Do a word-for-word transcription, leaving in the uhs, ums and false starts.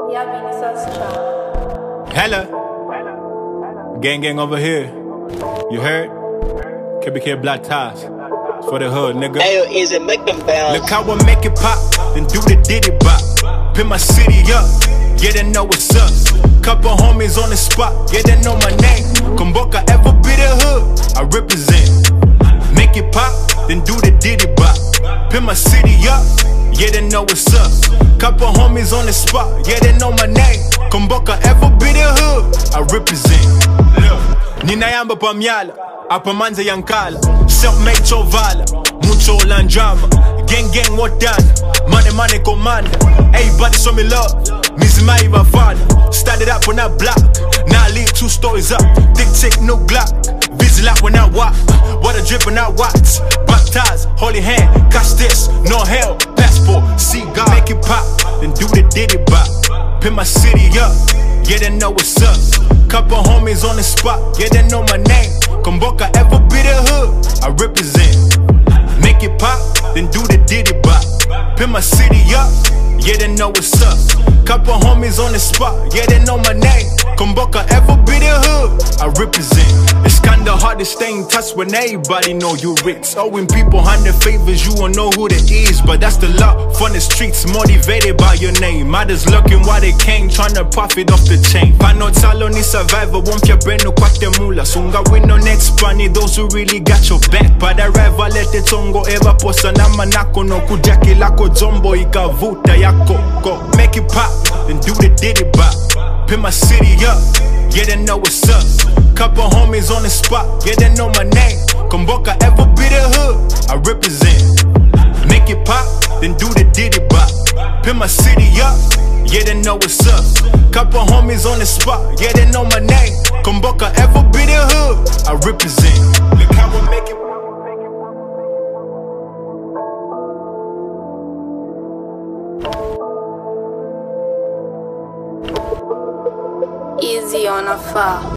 Yeah, Vinny so strong. Hella, gang gang over here. You heard? K B K Black Ties. It's for the hood, nigga. Ayo, is it make them bounce? Look how I make it pop, then do the diddy bop. Pin my city up, yeah they know what's up. Couple homies on the spot, yeah they know my name. Kumboka ever be the hood, I represent. Make it pop, then do the diddy bop. Pin my city up, yeah they know what's up. Couple homies on the spot, yeah they know my name. Kumboka ever be the hood, I represent. Look, Nina Yamba Pamyala, Apamanza Yankala, self-made Chovala, mucho landrama, gang gang Wotana, money money commander. Everybody show me love, Mizima Ivavana. Started up when I block, now I leave two stories up. Thick tick, no Glock, busy like when I walk. Water dripping out watts, baptized, holy hand, catch this, no hell, passport, see God. Make it pop, then do the diddy bop. Pin my city up, yeah they know what's up. Couple homies on the spot, yeah they know my name. Kumboka ever be the hood, I represent. Make it pop, then do the diddy bop. Pin my city up, yeah they know what's up. Couple homies on the spot, yeah they know my name. Kumboka ever be the hood, I represent. It's kinda hard to stay in touch when everybody know you rich. Owing people hundred favors, you won't know who they is. But that's the luck from the streets, motivated by your name. Others looking while they came, tryna profit off the chain. Panotalo ni survivor, won't your brain no kwate mula. Sunga win no next bunny, those who really got your back. But I rather let the tongo ever posa na manako no kujaki lako zombo ikavuta yako. Go make it pop, then do the diddy bop. Pin my city up, yeah they know what's up. Couple homies on the spot, yeah they know my name. Kumboka ever be the hood, I represent. Make it pop, then do the diddy bop. Pin my city up, yeah they know what's up. Couple homies on the spot, yeah they know my name. Kumboka ever be the hood, I represent. Look how I make it. Easy on a far.